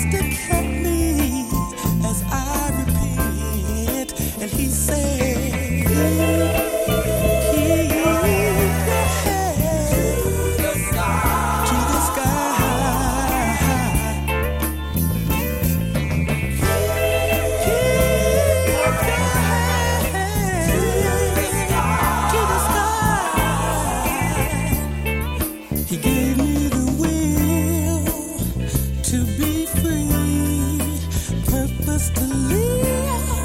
help me as I repent. And he said, keep your head to the sky. Keep your head to the sky. He gave me the will to be free, purpose to live.